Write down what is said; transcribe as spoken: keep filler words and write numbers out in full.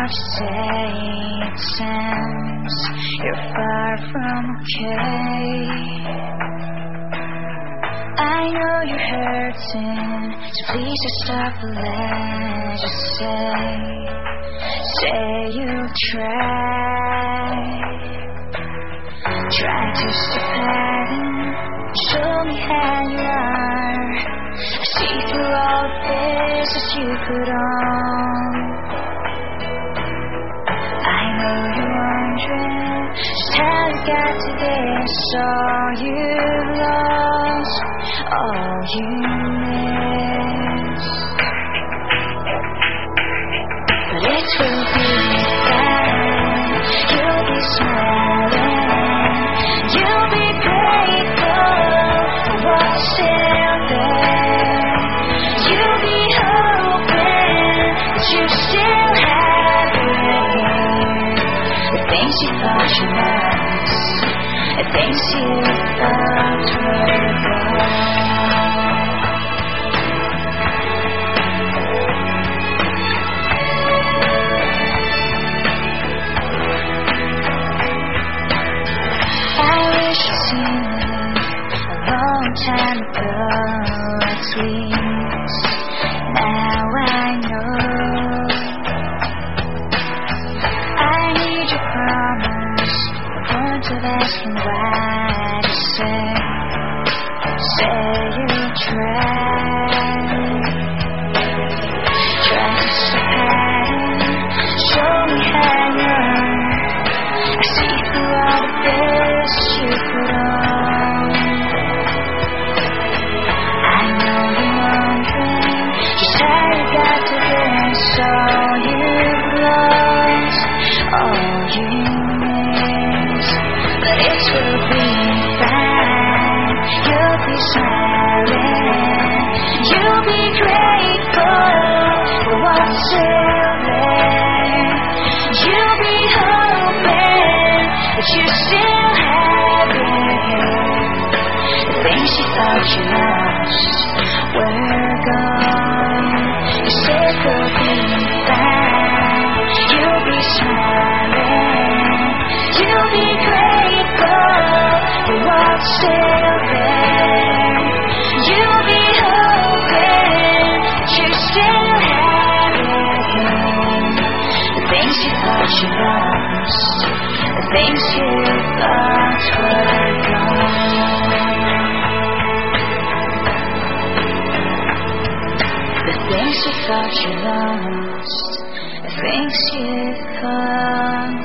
what you say, it sounds you're far from okay. I know you're hurting, so please just stop and let just say, say you'll try. Try to stop hiding, show me how you are. I see through all the faces you put on. I know you're wondering just how you got to this. All you lost, all you miss. But it will be fine. You'll be smiling. You'll be grateful for what's still there. You'll be hoping that you still have it. The things you thought you lost, the things you thought were gone. I wish you'd seen me a long time ago, at least now I know. I need your promise, the point of asking why to say, say you'll try. Try to stop hiding, show me how you are. I see through all the faces you put on. I know you're wondering just how you got to this. All you've lost, all you miss. But it will be fine. You'll be smiling. You'll be grateful for what's still there. You'll be hoping that you still have it. The things you thought you lost were gone. You said you'll be fine. You'll be smiling. You'll be grateful for what's still there. You'll be hoping that you still have it. The things you thought you lost, the things you thought were gone. The things you thought you lost, the things you thought